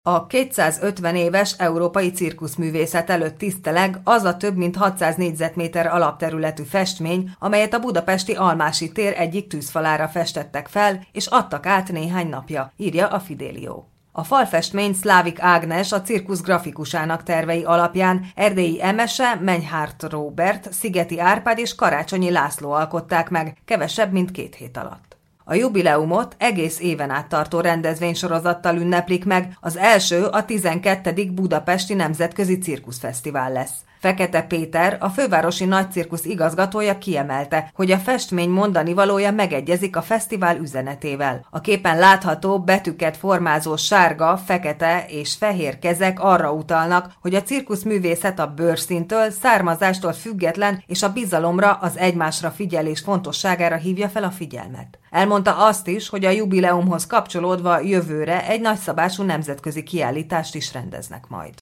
A 250 éves európai cirkuszművészet előtt tiszteleg az a több mint 600 négyzetméter alapterületű festmény, amelyet a budapesti Almási tér egyik tűzfalára festettek fel, és adtak át néhány napja, írja a Fidelio. A falfestményt Szlávik Ágnes, a cirkusz grafikusának tervei alapján Erdélyi Emese, Menyhárt Róbert, Szigeti Árpád és Karácsonyi László alkották meg, kevesebb mint 2 hét alatt. A jubileumot egész éven át tartó rendezvénysorozattal ünneplik meg, az első a 12. Budapesti Nemzetközi Cirkuszfesztivál lesz. Fekete Péter, a fővárosi nagycirkusz igazgatója kiemelte, hogy a festmény mondani valója megegyezik a fesztivál üzenetével. A képen látható betűket formázó sárga, fekete és fehér kezek arra utalnak, hogy a cirkuszművészet a bőrszíntől, származástól független és a bizalomra, az egymásra figyelés fontosságára hívja fel a figyelmet. Elmondta azt is, hogy a jubileumhoz kapcsolódva jövőre egy nagyszabású nemzetközi kiállítást is rendeznek majd.